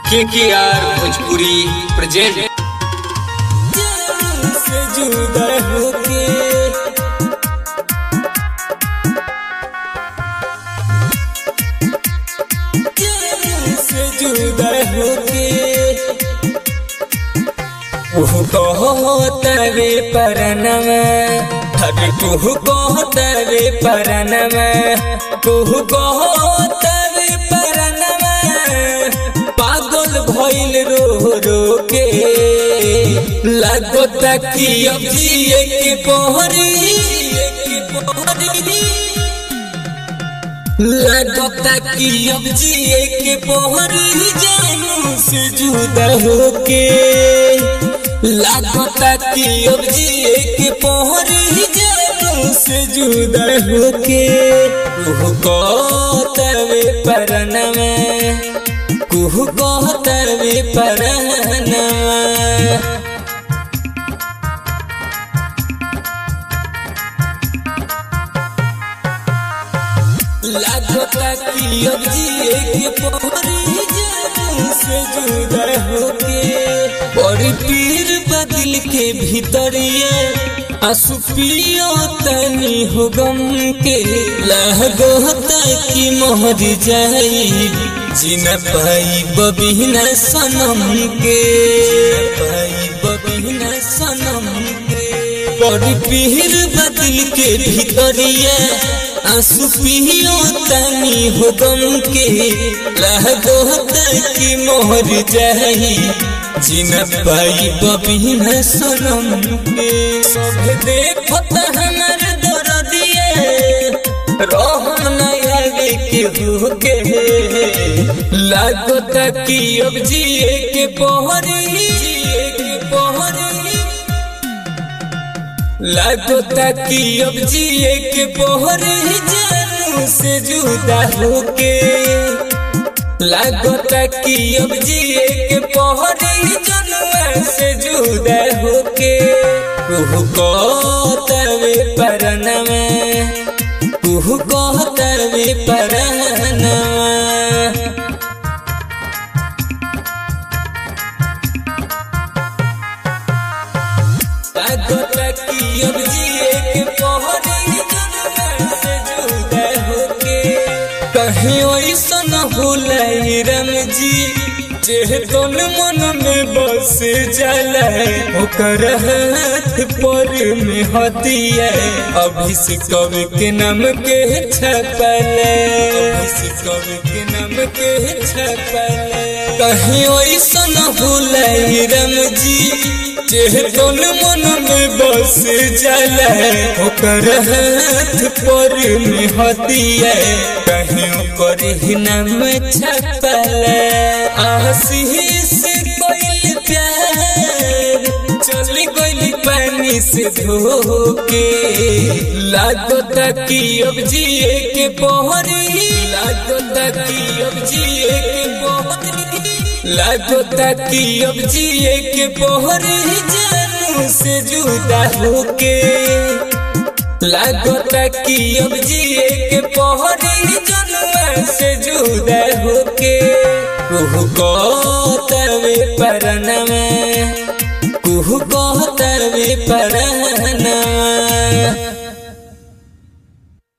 KKR Bhojpuri present से जुदा होके से जुदा होके कहतवे परनमा हरे कहतवे परनमा कहतवे परनमा पागल भइल रो रो के लगता कि अब जिए के पहरी लगता कि अब जिए के पहरी जानू से जुदा होके लगता कि अब जिए के पहरी जानू से जुदा होके कहतवे परनमा कहतवे परनमा लगता कि अब जिए के पहरी जानू से जुदा होके बड़ी पीर बदिल के भीतरिए आंसू पियो तनी हो गम के लगता कि मोहर जाई जीना पाई बबिना सनम के पाई बबिना सनम के बड़ी पीर बदिल के भीतरिए आंसू पियो तनी हो गम के लगता कि मोहर जाई जीना पाई बबिना सनम के सब देखत हमर दर्दिए रहम न आवे के होके लगता कि अब जिए के पहरी लगता कि अब जिए के पहरी जानू से जुदा होके लगता कि अब जिए के पहरी जनुआ से जुदा होके कहतवे परनमा कहतवे परनमा लगता कि अब जिए के पहरी जनुआ से जुदा होके कहीं ऐसन होला राम जी जे तोन मन में बस जाला ओकर हाथ पर में हतिया अभिषेक कवि के नाम के छपल अभिषेक कवि के नाम के छपल कहीं ऐसन होला राम जी जे तोन मन में बस जाला ओकर हाथ पर में हतिया कहीं ओकर नाम छपल आशीष कोइल प्यार चली गइल पानी से धोके लगता कि अब जिए के पहरी लगता कि अब जिए के पहरी लगता कि अब जिए के पहरी जानू से जुदा होके लगता कि अब जिए के पहरी जनुआ से जुदा होके कहतवे परनमा कहतवे परनमा।